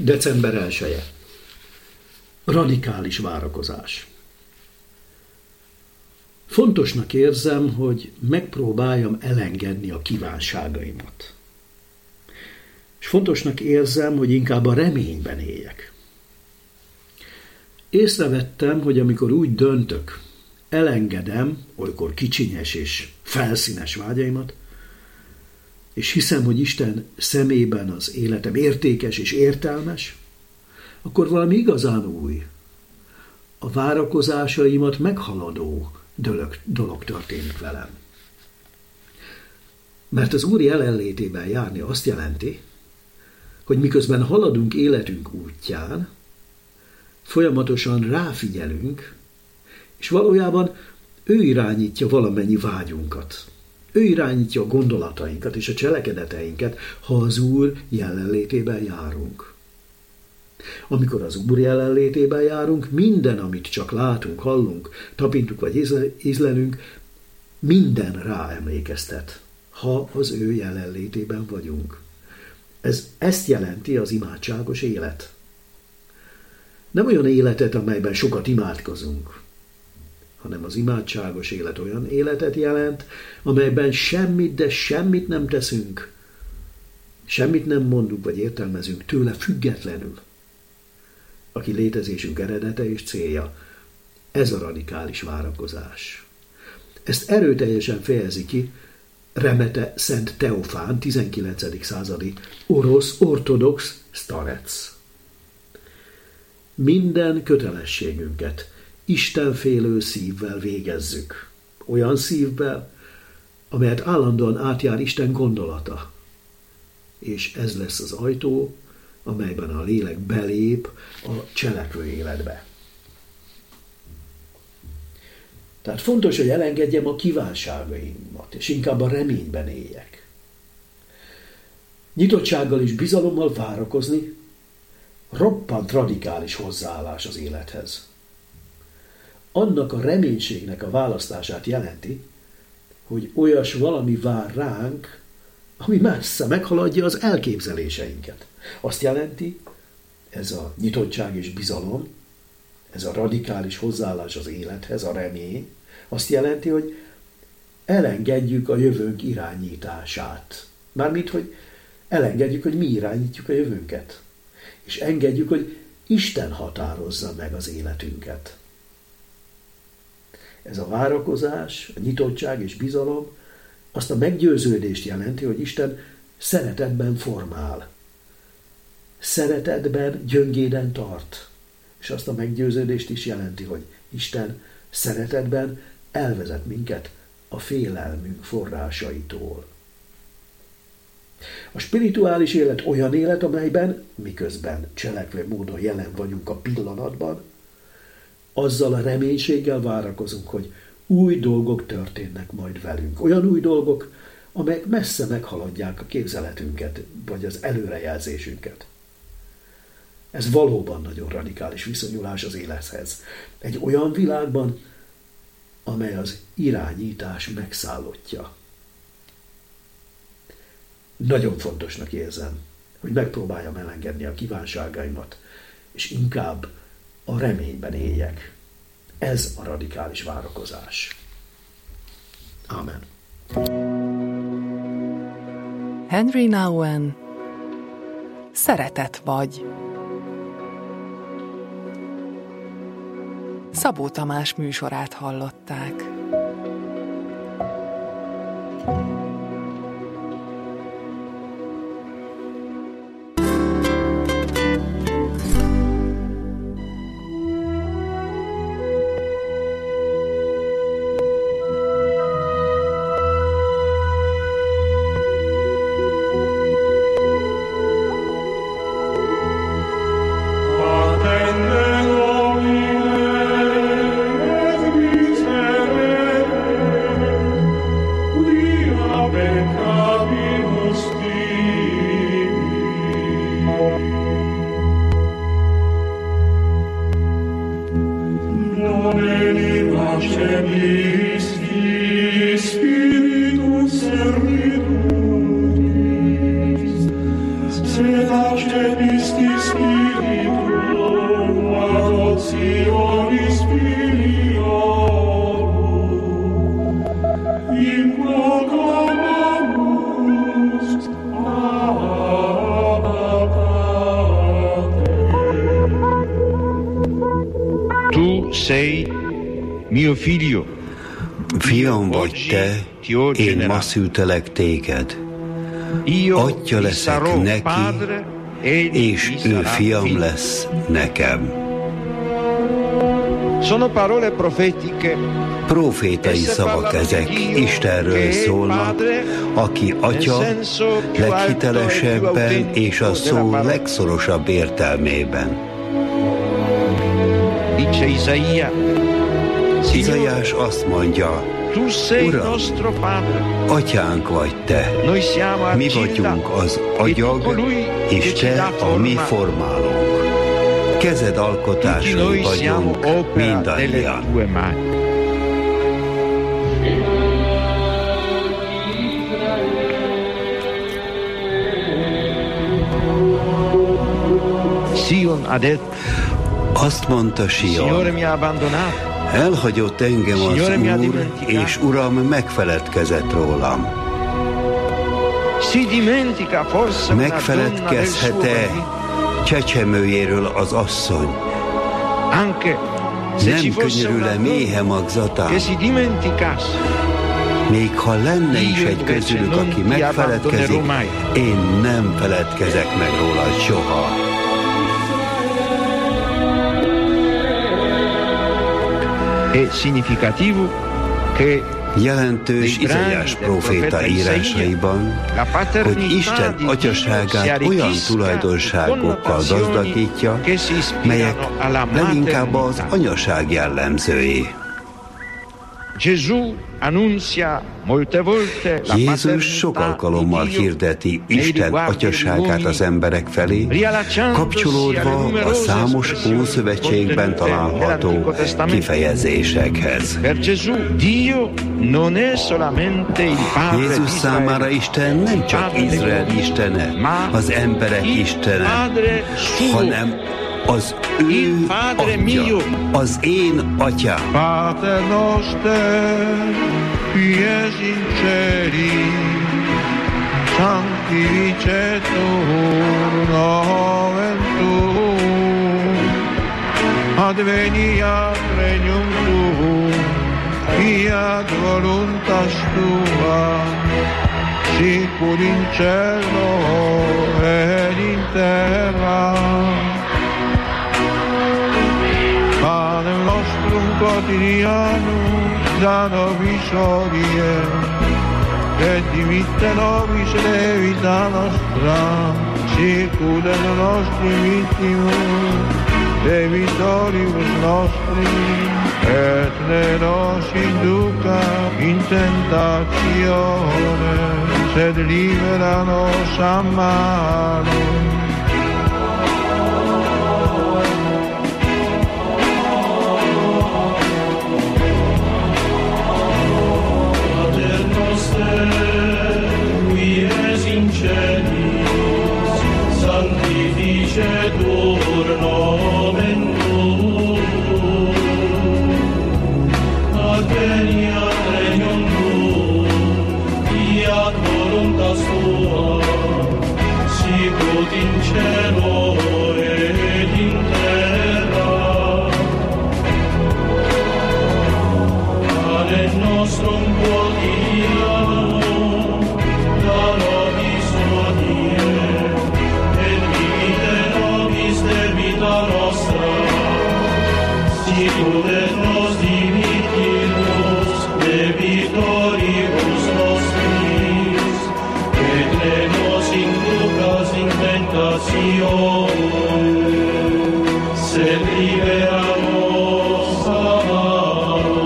December 1-e. Radikális várakozás. Fontosnak érzem, hogy megpróbáljam elengedni a kívánságaimat. És fontosnak érzem, hogy inkább a reményben éljek. Észrevettem, hogy amikor úgy döntök, elengedem olykor kicsinyes és felszínes vágyaimat, és hiszem, hogy Isten szemében az életem értékes és értelmes, akkor valami igazán új, a várakozásaimat meghaladó dolog történik velem. Mert az Úr jelenlétében járni azt jelenti, hogy miközben haladunk életünk útján, folyamatosan ráfigyelünk, és valójában ő irányítja valamennyi vágyunkat. Ő irányítja a gondolatainkat és a cselekedeteinket, ha az Úr jelenlétében járunk. Amikor az Úr jelenlétében járunk, minden, amit csak látunk, hallunk, tapintunk vagy ízlelünk, minden ráemlékeztet, ha az ő jelenlétében vagyunk. Ezt jelenti az imádságos élet. Nem olyan életet, amelyben sokat imádkozunk, hanem az imádságos élet olyan életet jelent, amelyben semmit, de semmit nem teszünk, semmit nem mondunk vagy értelmezünk tőle függetlenül, aki létezésünk eredete és célja. Ez a radikális várakozás. Ezt erőteljesen fejezi ki Remete Szent Teofán, 19. századi orosz ortodox starec. Minden kötelességünket istenfélő szívvel végezzük. Olyan szívvel, amelyet állandóan átjár Isten gondolata. És ez lesz az ajtó, amelyben a lélek belép a cselekvő életbe. Tehát fontos, hogy elengedjem a kívánságaimat, és inkább a reményben éljek. Nyitottsággal és bizalommal várakozni roppant radikális hozzáállás az élethez. Annak a reménységnek a választását jelenti, hogy olyas valami vár ránk, ami messze meghaladja az elképzeléseinket. Azt jelenti, ez a nyitottság és bizalom, ez a radikális hozzáállás az élethez, a remény, azt jelenti, hogy elengedjük a jövőnk irányítását. Mármint, hogy elengedjük, hogy mi irányítjuk a jövőnket. És engedjük, hogy Isten határozza meg az életünket. Ez a várakozás, a nyitottság és bizalom azt a meggyőződést jelenti, hogy Isten szeretetben formál. Szeretetben gyöngéden tart. És azt a meggyőződést is jelenti, hogy Isten szeretetben elvezet minket a félelmünk forrásaitól. A spirituális élet olyan élet, amelyben, miközben cselekvő módon jelen vagyunk a pillanatban, azzal a reménységgel várakozunk, hogy új dolgok történnek majd velünk. Olyan új dolgok, amelyek messze meghaladják a képzeletünket, vagy az előrejelzésünket. Ez valóban nagyon radikális viszonyulás az élethez. Egy olyan világban, amely az irányítás megszállottja. Nagyon fontosnak érzem, hogy megpróbáljam elengedni a kívánságaimat, és inkább a reményben éljek. Ez a radikális várakozás. Amen. Henry Nouwen. Szeretet vagy. Szabó Tamás műsorát hallották. Spiritus Servitutis, sed Christi Spiritum, adoptionis filiorum, implacamamus, Abba Pater. Tu sei mio figlio. Fiam vagy te, én ma szültelek téged. Atya leszek neki, és ő fiam lesz nekem. Profétai szavak ezek, Istenről szólnak, aki Atya leghitelesebben és a szó legszorosabb értelmében. Izaiás azt mondja, Uram, Atyánk vagy te, mi vagyunk az agyag, és te a mi formálónk. Kezed alkotásai vagyunk mindannyian. Azt mondta Sion, elhagyott engem az Úr, és Uram megfeledkezett rólam. Megfeledkezhet-e csecsemőjéről az asszony? Nem könyörül-e méhe magzatán? Még ha lenne is egy közülük, aki megfeledkezik, én nem feledkezek meg rólad soha. Jelentős Izaiás próféta írásaiban, hogy Isten atyaságát olyan tulajdonságokkal gazdagítja, melyek leginkább az anyaság jellemzői. Jézus sok alkalommal hirdeti Isten atyaságát az emberek felé, kapcsolódva a számos Ószövetségben található kifejezésekhez. Jézus számára Isten nem csak Izrael istene, az emberek istene, hanem az ő Atya, az én Atyám. Pater noster, qui es in celi, sanctificetur nomen tuum, adveniat regnum tuum, fiat voluntas tua, sicur in cielo ed in terra. Panem nostrum quotidianum da nobis hodie, et dimitte nobis levita nostra, sicut et nostri vittimus, debitoribus nostri, et ne nos induca in tentatione, sed libera nos a malo. Sanctificetur nomen tuum, adveniat regnum tuum, fiat voluntas tua, sicut in cielo et in terra. Panem nostrum quotidianum da nobis hodie, debita nostra, sicut et nos dimittimus debitoribus nostris, et ne nos inducas in tentatione, sed libera nos a malo.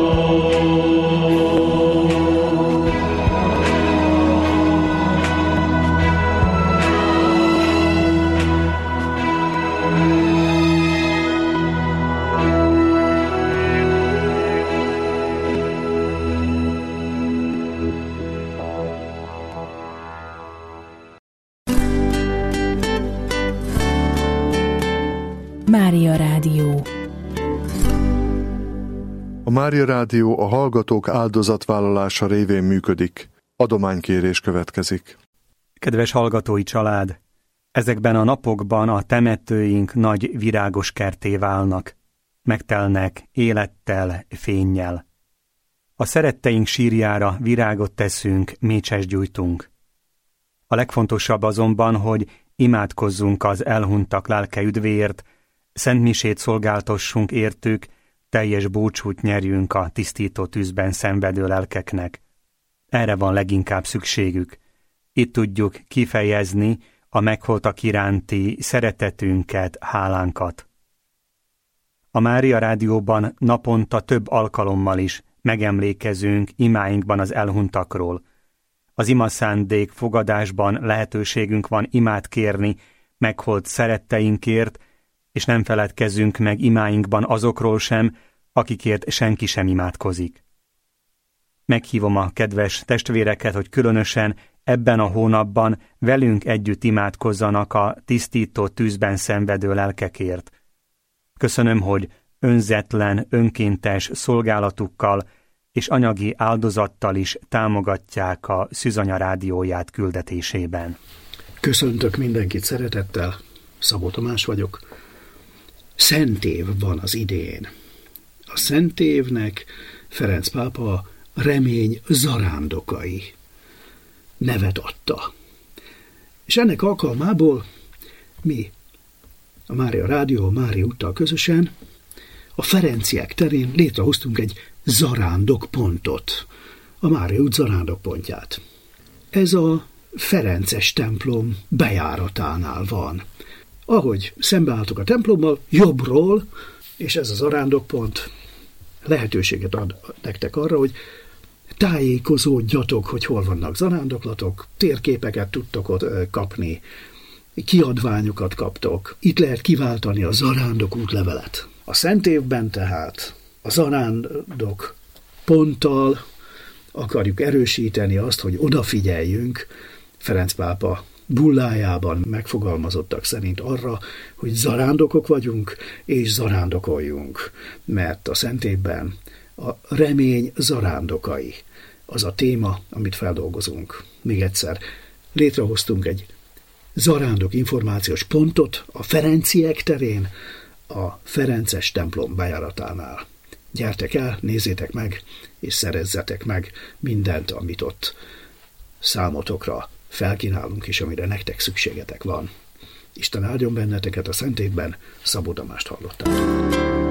Mária Rádió. A Mária Rádió a hallgatók áldozatvállalása révén működik. Adománykérés következik. Kedves hallgatói család! Ezekben a napokban a temetőink nagy virágos kertté válnak. Megtelnek élettel, fénnyel. A szeretteink sírjára virágot teszünk, mécsest gyújtunk. A legfontosabb azonban, hogy imádkozzunk az elhunytak lelke üdvéért, szentmisét szolgáltassunk értük, teljes búcsút nyerjünk a tisztító tűzben szenvedő lelkeknek. Erre van leginkább szükségük. Itt tudjuk kifejezni a meghaltak iránti szeretetünket, hálánkat. A Mária Rádióban naponta több alkalommal is megemlékezünk imáinkban az elhunytakról. Az imaszándék fogadásban lehetőségünk van imát kérni meghalt szeretteinkért, és nem feledkezzünk meg imáinkban azokról sem, akikért senki sem imádkozik. Meghívom a kedves testvéreket, hogy különösen ebben a hónapban velünk együtt imádkozzanak a tisztító tűzben szenvedő lelkekért. Köszönöm, hogy önzetlen, önkéntes szolgálatukkal és anyagi áldozattal is támogatják a Szűzanya rádióját küldetésében. Köszöntök mindenkit szeretettel, Szabó Tamás vagyok. Szent év van az idén. A szent évnek Ferenc pápa remény zarándokai nevet adta. És ennek alkalmából mi, a Mária Rádió, Mária úttal közösen a Ferenciek terén létrehoztunk egy zarándokpontot, a Mária út zarándokpontját. Ez a Ferences templom bejáratánál van. Ahogy szembeálltok a templommal, jobbról, és ez a zarándokpont lehetőséget ad nektek arra, hogy tájékozódjatok, hogy hol vannak zarándoklatok, térképeket tudtok ott kapni, kiadványokat kaptok. Itt lehet kiváltani a zarándok útlevelet. A szent évben tehát a zarándok ponttal akarjuk erősíteni azt, hogy odafigyeljünk Ferenc pápa bullájában megfogalmazottak szerint arra, hogy zarándokok vagyunk és zarándokoljunk, mert a szent évben a remény zarándokai az a téma, amit feldolgozunk. Még egyszer, létrehoztunk egy zarándok információs pontot a Ferenciek terén, a Ferences templom bejáratánál. Gyertek el, nézzétek meg, és szerezzetek meg mindent, amit ott számotokra felkínálunk, és amire nektek szükségetek van. Isten áldjon benneteket a szent évben, Szabó Tamást hallottátok.